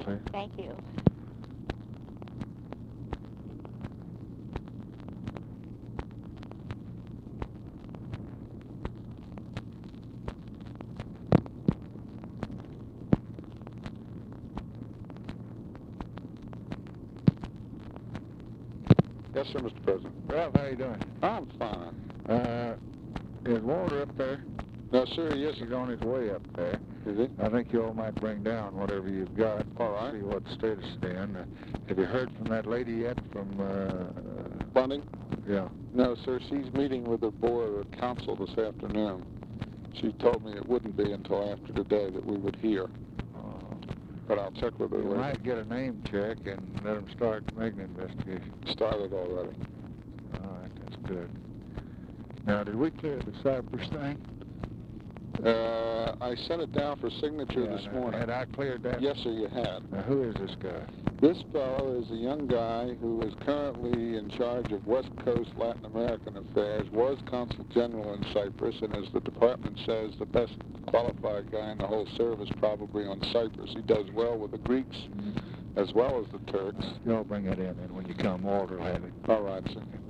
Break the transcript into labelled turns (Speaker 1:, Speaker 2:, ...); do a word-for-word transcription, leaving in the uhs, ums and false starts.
Speaker 1: sir.
Speaker 2: Thank you.
Speaker 3: Yes, sir, Mister President.
Speaker 1: Ralph, how you doing?
Speaker 3: I'm fine.
Speaker 1: Uh, is Walter up there?
Speaker 3: No, sir, he isn't.
Speaker 1: He's on his way up there.
Speaker 3: Is he?
Speaker 1: I think you all might bring down whatever you've got.
Speaker 3: All right.
Speaker 1: See what state it's in. Uh, have you heard from that lady yet from, uh...
Speaker 3: Bunning?
Speaker 1: Yeah.
Speaker 3: No, sir, she's meeting with the board of council this afternoon. She told me it wouldn't be until after today that we would hear.
Speaker 1: Uh,
Speaker 3: But I'll check with her
Speaker 1: you
Speaker 3: later.
Speaker 1: might get a name check and let them start making an investigation.
Speaker 3: Started already.
Speaker 1: All right, that's good. Now, did we clear the Cypress thing?
Speaker 3: Uh, I sent it down for signature
Speaker 1: Yeah,
Speaker 3: this
Speaker 1: now,
Speaker 3: morning.
Speaker 1: Had I cleared that?
Speaker 3: Yes, sir, you had.
Speaker 1: Now, who is this guy?
Speaker 3: This fellow is a young guy who is currently in charge of West Coast Latin American affairs, was Consul General in Cyprus, and as the department says, the best qualified guy in the whole service probably on Cyprus. He does well with the Greeks
Speaker 1: Mm-hmm.
Speaker 3: as well as the Turks.
Speaker 1: Y'all bring that in, and when you come, Walter will have it.
Speaker 3: All right, sir.